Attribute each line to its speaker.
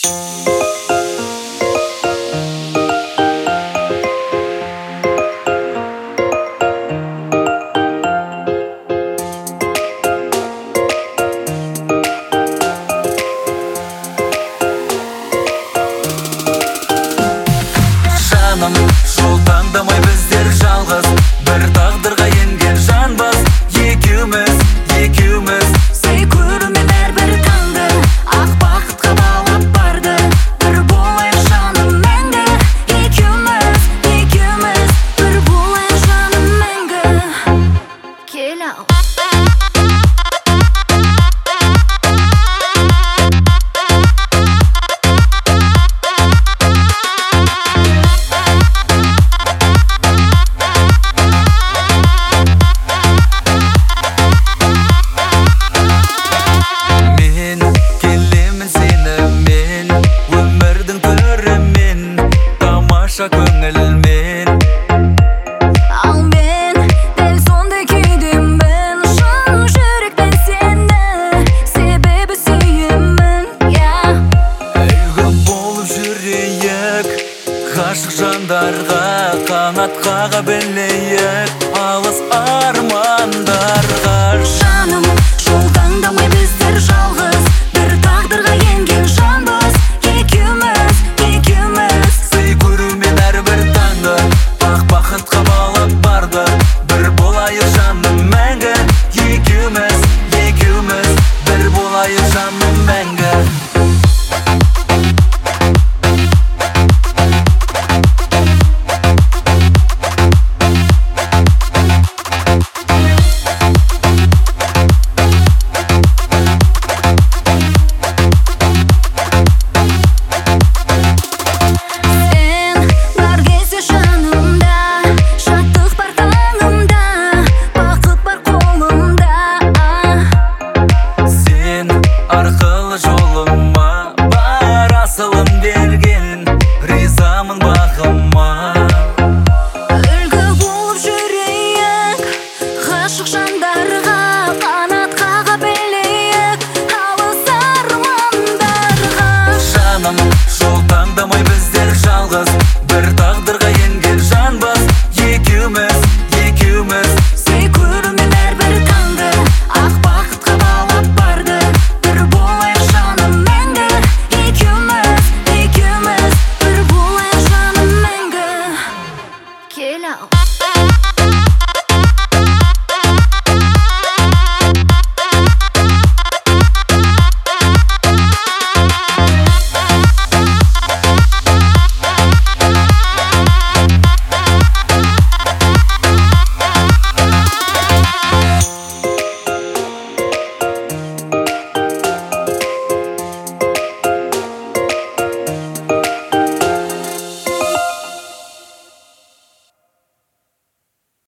Speaker 1: Жол таңдамай біздер жалғыз, бір тағдырға енген жанбыз. Екеуміз
Speaker 2: сый көрумен әрбір таңды ақ бақытқа балап барды. Бір болайық жаным мәңгі, екеуміз бір болайық жаным мәңгі. Кел ал.
Speaker 1: Көңілмен
Speaker 2: Ал мен дәл сондай күйдемін, шын жүректен сені, себебі сүйемін.
Speaker 1: Үлгі болып жүрейік, ғашық жандарға қанат қаға білейік, алыс армандарға.
Speaker 2: Жаным, жол таңдамай біздер жалғыз, бір тағдырға енген жанбыз. Екеуміз
Speaker 1: сый көрумен әрбір таңды ақ бақытқа балап барды. Бір болайық жаным мәңгі, екеуміз бір болайық жаным мәңгі.